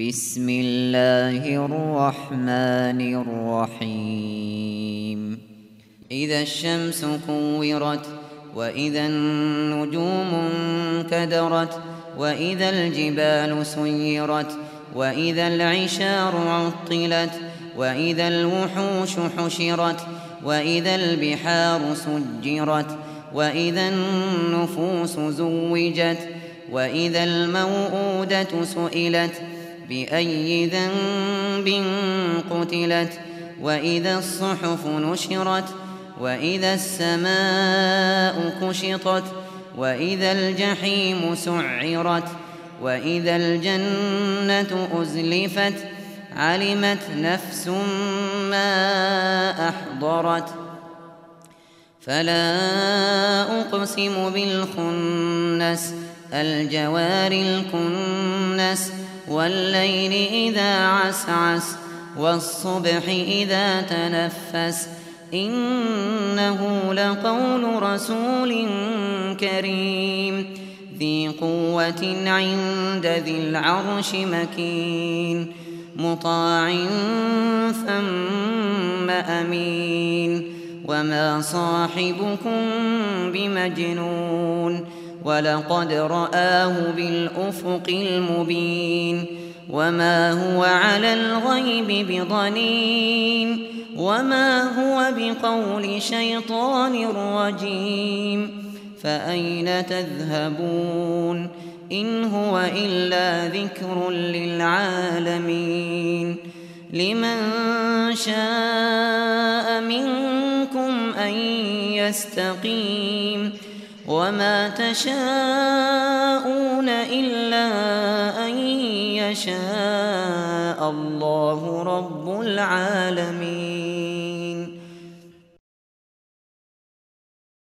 بسم الله الرحمن الرحيم إذا الشمس كورت وإذا النجوم انكدرت وإذا الجبال سيرت وإذا العشار عطلت وإذا الوحوش حشرت وإذا البحار سجرت وإذا النفوس زوجت وإذا الموءودة سئلت بأي ذنب قتلت وإذا الصحف نشرت وإذا السماء كشطت وإذا الجحيم سعرت وإذا الجنة أزلفت علمت نفس ما أحضرت فلا أقسم بالخنس الجوار الكنس والليل إذا عسعس والصبح إذا تنفس إنه لقول رسول كريم ذي قوة عند ذي العرش مكين مطاع ثم أمين وما صاحبكم بمجنون ولقد رآه بالأفق المبين وما هو على الغيب بضنين وما هو بقول شيطان رجيم فأين تذهبون إن هو إلا ذكر للعالمين لمن شاء منكم أن يستقيم وما تشاءون إلا أن يشاء الله رب العالمين.